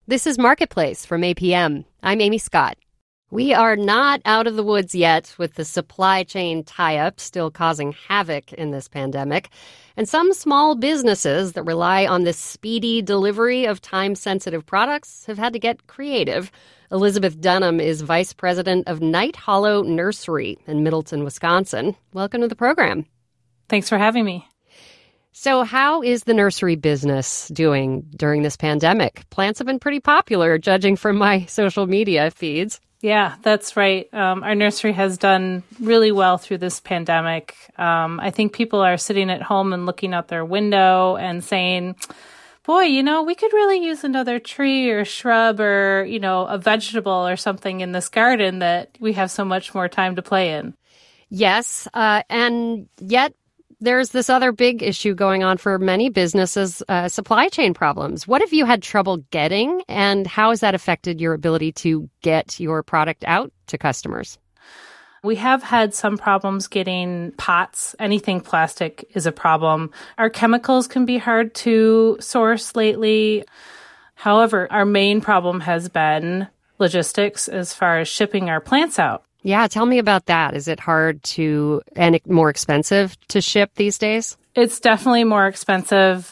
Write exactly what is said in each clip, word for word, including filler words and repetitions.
This is Marketplace from A P M. I'm Amy Scott. We are not out of the woods yet with the supply chain tie-up still causing havoc in this pandemic. And some small businesses that rely on the speedy delivery of time-sensitive products have had to get creative. Elizabeth Dunham is vice president of Knight Hollow Nursery in Middleton, Wisconsin. Welcome to the program. Thanks for having me. So how is the nursery business doing during this pandemic? Plants have been pretty popular, judging from my social media feeds. Yeah, that's right. Um, our nursery has done really well through this pandemic. Um, I think people are sitting at home and looking out their window and saying, boy, you know, we could really use another tree or shrub or, you know, a vegetable or something in this garden that we have so much more time to play in. Yes, uh, and yet there's this other big issue going on for many businesses, uh, supply chain problems. What have you had trouble getting, and how has that affected your ability to get your product out to customers? We have had some problems getting pots. Anything plastic is a problem. Our chemicals can be hard to source lately. However, our main problem has been logistics as far as shipping our plants out. Yeah, tell me about that. Is it hard to and more expensive to ship these days? It's definitely more expensive,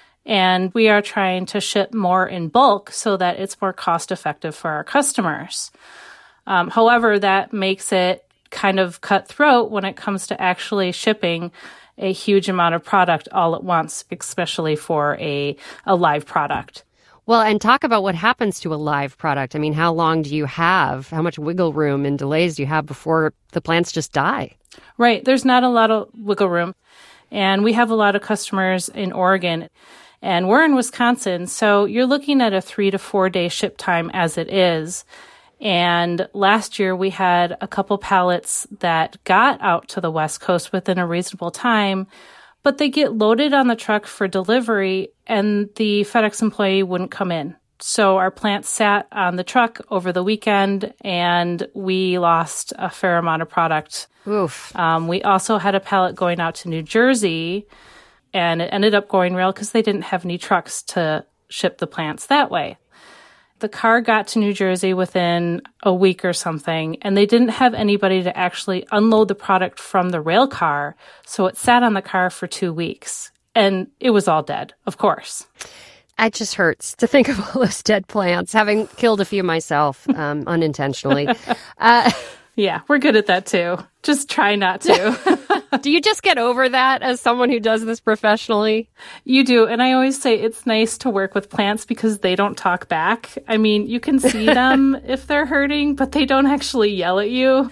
and we are trying to ship more in bulk so that it's more cost effective for our customers. Um, however, that makes it kind of cutthroat when it comes to actually shipping a huge amount of product all at once, especially for a, a live product. Well, and talk about what happens to a live product. I mean, how long do you have? How much wiggle room and delays do you have before the plants just die? Right. There's not a lot of wiggle room. And we have a lot of customers in Oregon, and we're in Wisconsin. So you're looking at a three to four day ship time as it is. And last year we had a couple pallets that got out to the West Coast within a reasonable time, but they get loaded on the truck for delivery and the FedEx employee wouldn't come in. So our plant sat on the truck over the weekend and we lost a fair amount of product. Oof. Um, we also had a pallet going out to New Jersey, and it ended up going rail because they didn't have any trucks to ship the plants that way. The car got to New Jersey within a week or something, and they didn't have anybody to actually unload the product from the rail car, so it sat on the car for two weeks. And it was all dead, of course. It just hurts to think of all those dead plants, having killed a few myself um, unintentionally. Uh, yeah, we're good at that too. Just try not to. Do you just get over that as someone who does this professionally? You do. And I always say it's nice to work with plants because they don't talk back. I mean, you can see them if they're hurting, but they don't actually yell at you.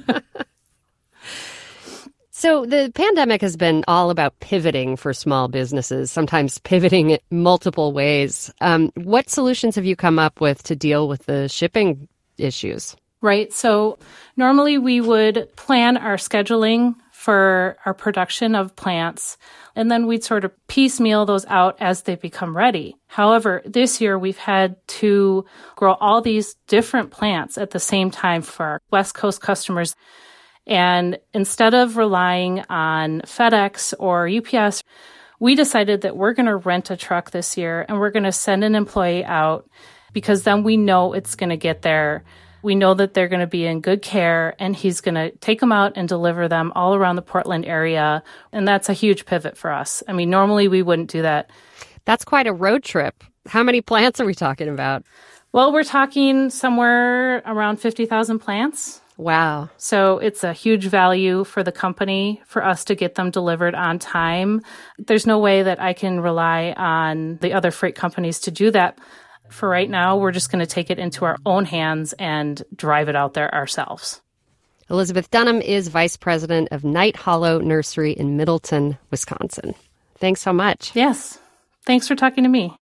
So the pandemic has been all about pivoting for small businesses, sometimes pivoting it multiple ways. Um, what solutions have you come up with to deal with the shipping issues? Right. So normally we would plan our scheduling for our production of plants, and then we'd sort of piecemeal those out as they become ready. However, this year we've had to grow all these different plants at the same time for our West Coast customers. And instead of relying on FedEx or U P S, we decided that we're going to rent a truck this year and we're going to send an employee out because then we know it's going to get there. We know that they're going to be in good care, and he's going to take them out and deliver them all around the Portland area. And that's a huge pivot for us. I mean, normally we wouldn't do that. That's quite a road trip. How many plants are we talking about? Well, we're talking somewhere around fifty thousand plants. Wow. So it's a huge value for the company for us to get them delivered on time. There's no way that I can rely on the other freight companies to do that. For right now, we're just going to take it into our own hands and drive it out there ourselves. Elizabeth Dunham is vice president of Knight Hollow Nursery in Middleton, Wisconsin. Thanks so much. Yes. Thanks for talking to me.